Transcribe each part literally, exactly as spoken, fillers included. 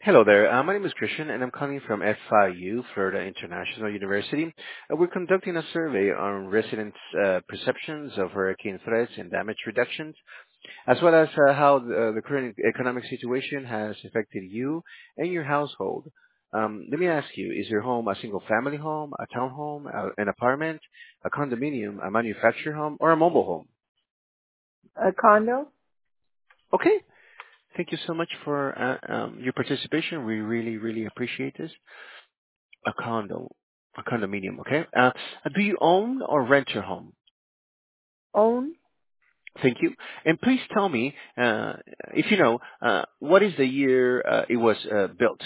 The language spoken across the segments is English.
Hello there. Uh, my name is Christian, and I'm calling from F I U, Florida International University. Uh, we're conducting a survey on residents' uh, perceptions of hurricane threats and damage reductions, as well as uh, how the, the current economic situation has affected you and your household. Um, let me ask you, is your home a single-family home, a townhome, a, an apartment, a condominium, a manufactured home, or a mobile home? A condo? Okay. Thank you so much for uh, um, your participation. We really, really appreciate this. A condo, a condominium, okay? Uh, do you own or rent your home? Own? Thank you. And please tell me, uh, if you know, uh, what is the year uh, it was uh, built?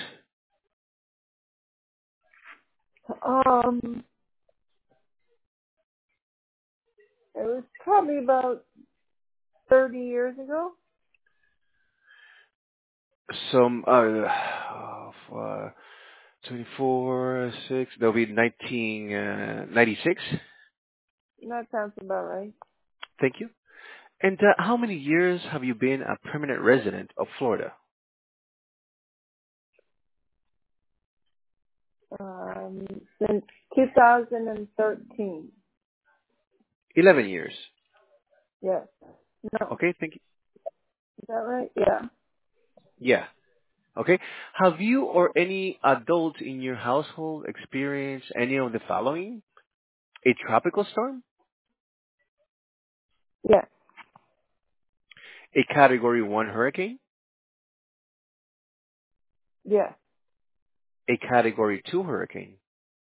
Um, it was probably about thirty years ago. Some, uh, uh, twenty-four, six, that'll be nineteen ninety-six. That sounds about right. Thank you. And uh, how many years have you been a permanent resident of Florida? Um, since two thousand thirteen. eleven years. Yes. No. Okay, thank you. Is that right? Yeah. Yeah. Okay. Have you or any adult in your household experienced any of the following? A tropical storm, Yes. a category one hurricane, Yes. a category two hurricane,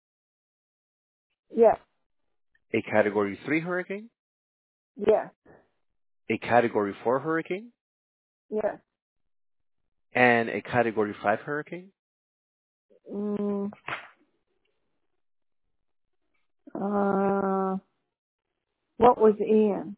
Yes. a category three hurricane, Yes. a category four hurricane, Yes. and a category five hurricane? Mm, uh, what was Ian?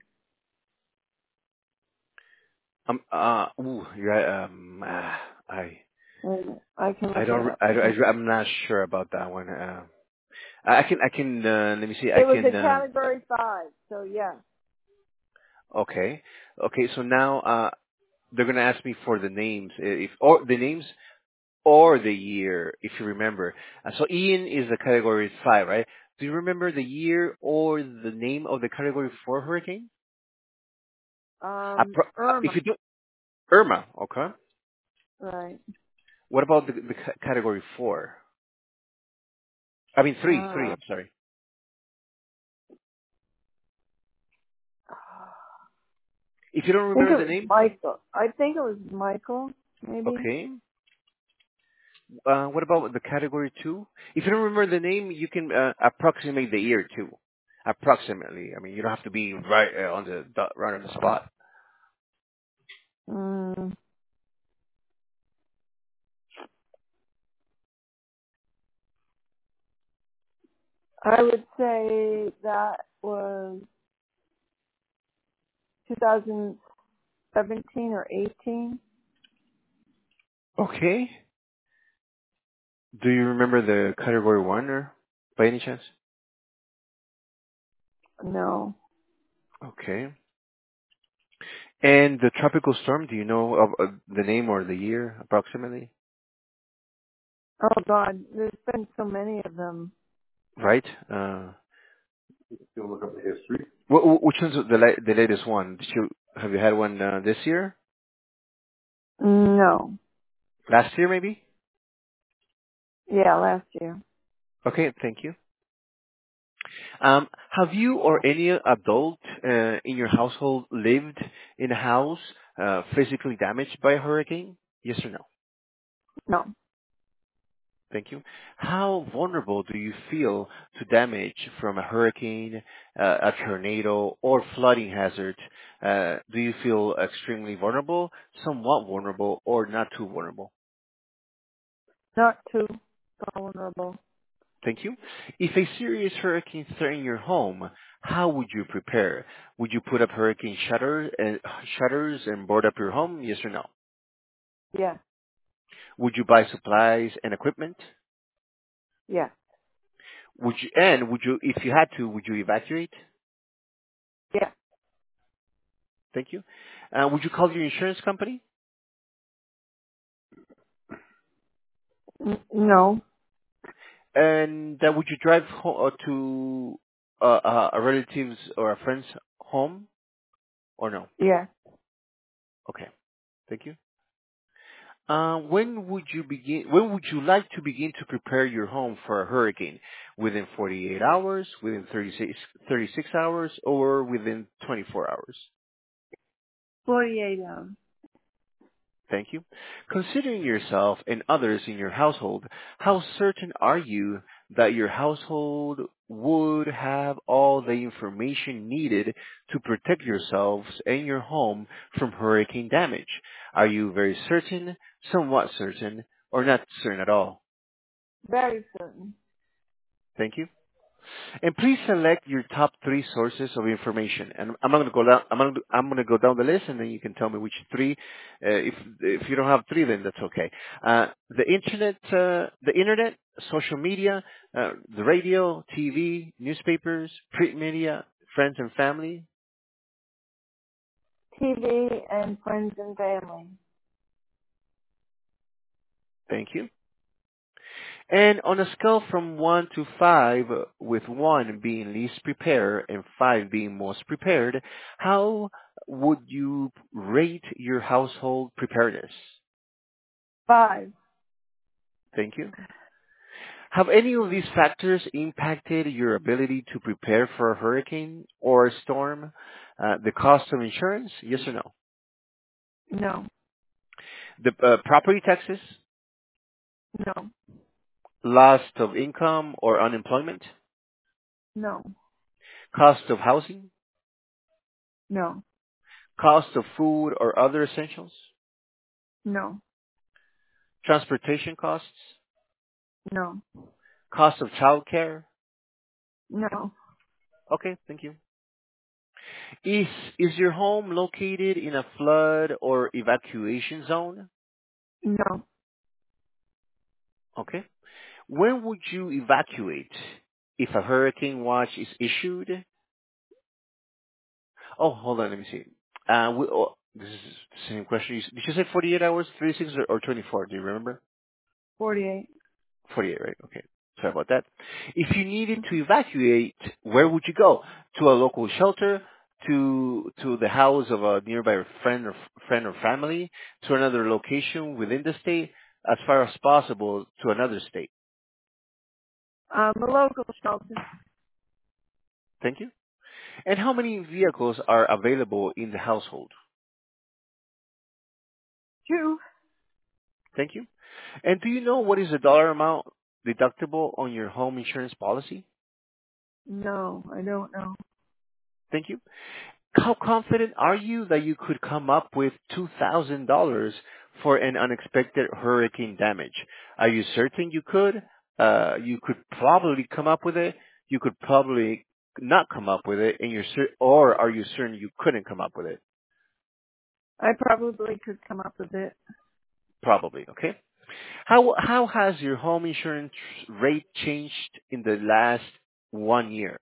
Um, uh, ooh, you're, um, uh, I, Wait a minute. I can I look it don't, up. I, I, I'm not sure about that one. Uh, I can, I can, uh, let me see, I It was can, a um, category five, so yeah. okay. Okay, so now, uh, they're gonna ask me for the names, if, or the names or the year, if you remember. Uh, so Ian is the category five, right? Do you remember the year or the name of the category four hurricane? Uh, Um, pro- uh, Irma. if you do Irma, okay. Right. What about the, the ca- category four? I mean three, three. Uh, I'm sorry. If you don't I think it remember the was name, Michael. I think it was Michael, maybe. okay. Uh, what about the category two? If you don't remember the name, you can uh, approximate the year too. Approximately. I mean, you don't have to be right uh, on the dot, right on the spot. Mm, I would say that was two thousand seventeen or eighteen. Okay. Do you remember the category one or by any chance? No. Okay. And the tropical storm, do you know of uh, the name or the year approximately? Oh God, there's been so many of them. Right? Uh, You'll look up the history. wh- wh- which one's the la- the latest one? Did you have you had one uh, this year? No. Last year maybe? Yeah, last year. Okay, thank you. Um, have you or any adult uh, in your household lived in a house uh, physically damaged by a hurricane? Yes or no? No. Thank you. How vulnerable do you feel to damage from a hurricane, uh, a tornado, or flooding hazard? Uh, do you feel extremely vulnerable, somewhat vulnerable, or not too vulnerable? Not too vulnerable. Thank you. If a serious hurricane threatened your home, how would you prepare? Would you put up hurricane shutter, uh, shutters and board up your home? Yes or no? Yeah. Would you buy supplies and equipment? Yeah. Would you, and would you, if you had to, would you evacuate? Yeah. Thank you. Uh, would you call your insurance company? N- no. And uh, would you drive ho- uh, to uh, uh, a relative's or a friend's home or no? Yes. Okay, thank you. Uh, when would you begin? When would you like to begin to prepare your home for a hurricane? Within forty-eight hours, within thirty-six, thirty-six hours, or within twenty-four hours? forty-eight hours. Thank you. Considering yourself and others in your household, how certain are you that your household would have all the information needed to protect yourselves and your home from hurricane damage? Are you very certain, somewhat certain, or not certain at all? Very certain. Thank you. And please select your top three sources of information. And I'm not going to go down. I'm going to I'm going to go down the list, and then you can tell me which three. Uh, if if you don't have three, then that's okay. Uh, the internet, uh, the internet, social media, uh, the radio, T V, newspapers, print media, friends and family. T V and friends and family. Thank you. And on a scale from one to five, uh, with one being least prepared and five being most prepared, how would you rate your household preparedness? Five. Thank you. Have any of these factors impacted your ability to prepare for a hurricane or a storm? Uh, the cost of insurance, yes or no? No. The uh, property taxes, No. loss of income or unemployment, No. cost of housing, No. cost of food or other essentials, No. transportation costs, No. cost of childcare. No. Okay, thank you. Is is your home located in a flood or evacuation zone? No. Okay. When would you evacuate if a hurricane watch is issued? Oh, hold on, let me see. Uh, we, oh, this is the same question. You s- Did you say forty-eight hours, thirty-six, or, or twenty-four? Do you remember? forty-eight. forty-eight, right? Okay. Sorry about that. If you needed to evacuate, where would you go? To a local shelter, to to the house of a nearby friend or friend or family, to another location within the state, as far as possible to another state. Um, a local shelter. Thank you. And how many vehicles are available in the household? Two. Thank you. And do you know what is the dollar amount deductible on your home insurance policy? No, I don't know. Thank you. How confident are you that you could come up with two thousand dollars for an unexpected hurricane damage? Are you certain you could? Uh, you could probably come up with it. You could probably not come up with it, and you're cer- or are you certain you couldn't come up with it? I probably could come up with it. Probably. Okay. How how has your home insurance rate changed in the last one year?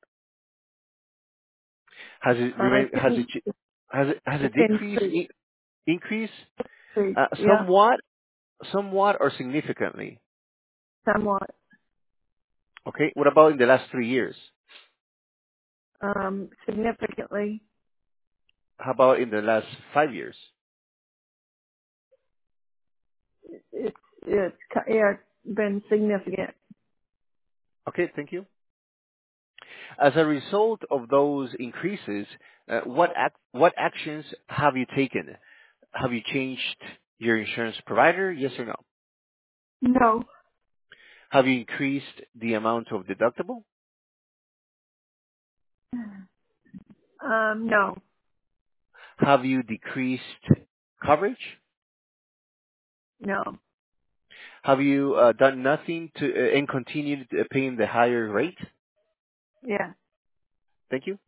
Has it Uh, remained? Has it's, it ch- has it has it it's decreased? increased. In, increased? Increased. Uh, Yeah, somewhat, somewhat, or significantly? somewhat. Okay. What about in the last three years? Um, significantly. How about in the last five years? It's it's ki- yeah, it's been significant. Okay. Thank you. As a result of those increases, uh, what ac- what actions have you taken? Have you changed your insurance provider? Yes or no? No. Have you increased the amount of deductible? Um, no. Have you decreased coverage? No. Have you uh, done nothing to uh, and continued uh, paying the higher rate? Yeah. Thank you.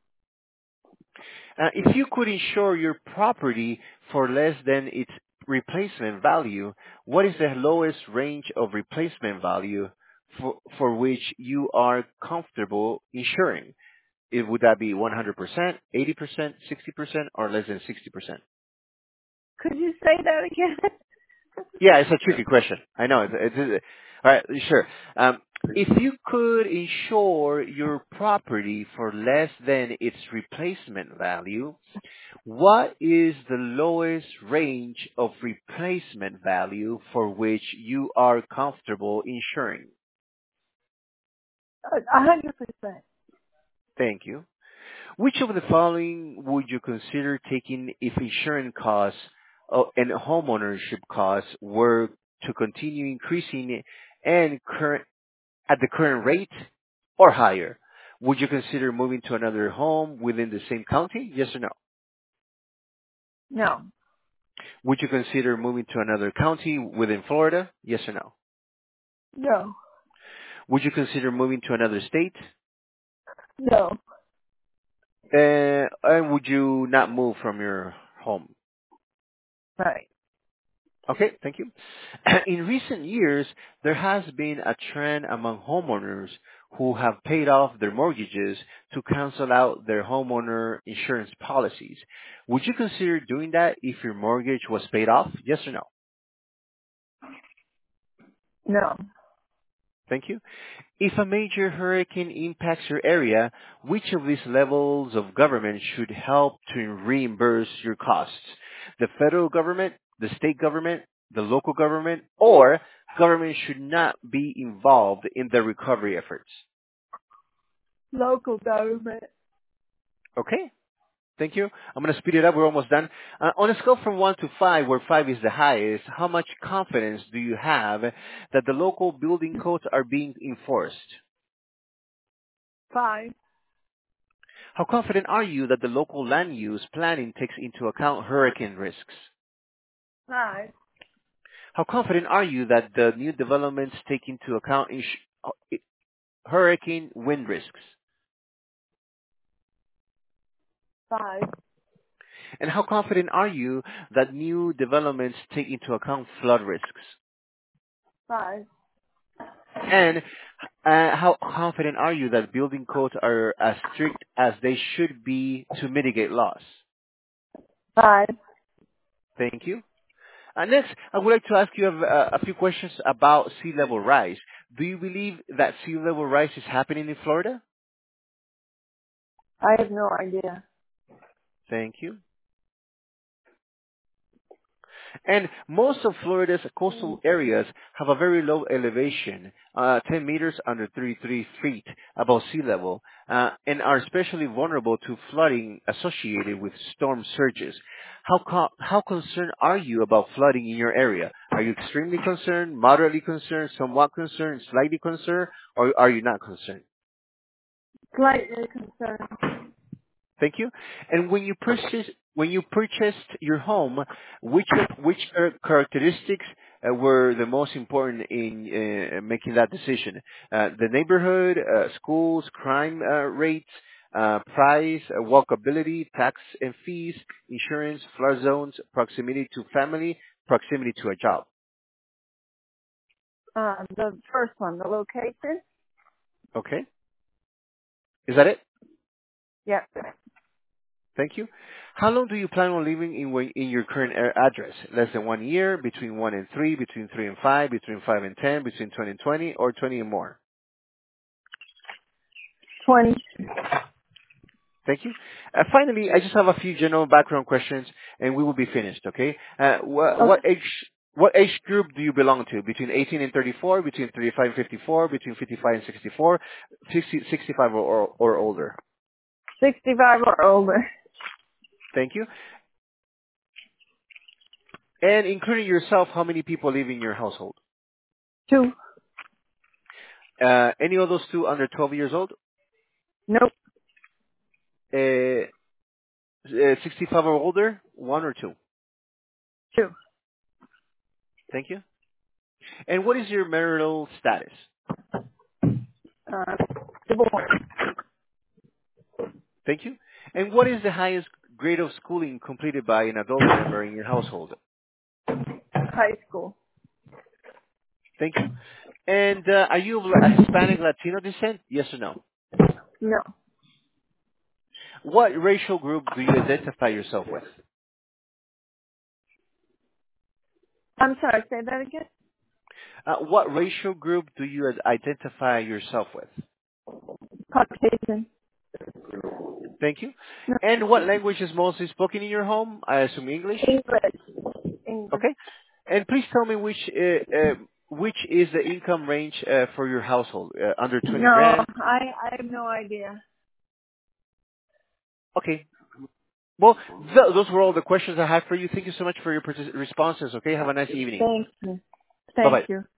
Uh, if you could insure your property for less than its replacement value, what is the lowest range of replacement value for, for which you are comfortable insuring? It, would that be one hundred percent, eighty percent, sixty percent, or less than sixty percent? Could you say that again? Yeah, it's a tricky question. I know. It's, it's, it's, all right, sure. Um, if you could insure your property for less than its replacement value, what is the lowest range of replacement value for which you are comfortable insuring? A a hundred percent. Thank you. Which of the following would you consider taking if insurance costs uh, and homeownership costs were to continue increasing and current at the current rate or higher? Would you consider moving to another home within the same county? Yes or no? No. Would you consider moving to another county within Florida? Yes or no? No. Would you consider moving to another state? No. Uh, and would you not move from your home? Right. Okay, thank you. In recent years, there has been a trend among homeowners who have paid off their mortgages to cancel out their homeowner insurance policies. Would you consider doing that if your mortgage was paid off? Yes or no? No. Thank you. If a major hurricane impacts your area, which of these levels of government should help to reimburse your costs? The federal government, the state government, the local government, or government should not be involved in the recovery efforts? Local government. Okay, thank you. I'm going to speed it up. We're almost done. Uh, on a scale from one to five, where five is the highest, how much confidence do you have that the local building codes are being enforced? Five. How confident are you that the local land use planning takes into account hurricane risks? Five. How confident are you that the new developments take into account ins- uh, hurricane wind risks? Five. And how confident are you that new developments take into account flood risks? Five. And uh, how confident are you that building codes are as strict as they should be to mitigate loss? Five. Thank you. Uh, Next, I would like to ask you a a few questions about sea level rise. Do you believe that sea level rise is happening in Florida? I have no idea. Thank you. And most of Florida's Mm. coastal areas have a very low elevation, uh, ten meters under thirty-three feet above sea level, uh, and are especially vulnerable to flooding associated with storm surges. How co- how concerned are you about flooding in your area? Are you extremely concerned, moderately concerned, somewhat concerned, slightly concerned, or are you not concerned? Slightly concerned. Thank you. And when you purchase, when you purchased your home, which of which char- characteristics uh, were the most important in uh, making that decision? Uh, the neighborhood, uh, schools, crime uh, rates, uh, price, uh, walkability, tax and fees, insurance, flood zones, proximity to family, proximity to a job. Uh, the first one, the location. Okay, is that it? Yep. Thank you. How long do you plan on living in where- in your current a- address? Less than one year, between one and three, between three and five, between five and ten, between twenty and twenty, or twenty and more? Twenty. Thank you. Uh, finally, I just have a few general background questions, and we will be finished. Okay. Uh, wh- Okay. what age what age group do you belong to? Between eighteen and thirty-four, between thirty-five and fifty-four, between fifty-five and sixty-four, sixty, sixty-five or, or, or older? Sixty-five or older. Thank you. And including yourself, how many people live in your household? Two. Uh, any of those two under twelve years old? Nope. Uh, uh, sixty-five or older? One or two? Two. Thank you. And what is your marital status? Uh, divorce. Thank you. And what is the highest grade of schooling completed by an adult member in your household? High school. Thank you. And uh, are you of a Hispanic Latino descent? Yes or no? No. What racial group do you identify yourself with? I'm sorry, say that again? Uh, what racial group do you identify yourself with? Caucasian. Thank you. No, And what language is mostly spoken in your home? I assume English. English. English. Okay. And please tell me which uh, uh, which is the income range uh, for your household? Uh, under twenty No, grand? I, I have no idea. Okay. Well, th- those were all the questions I had for you. Thank you so much for your partic- responses. Okay. Have a nice evening. Thank you. Bye Thank bye. you.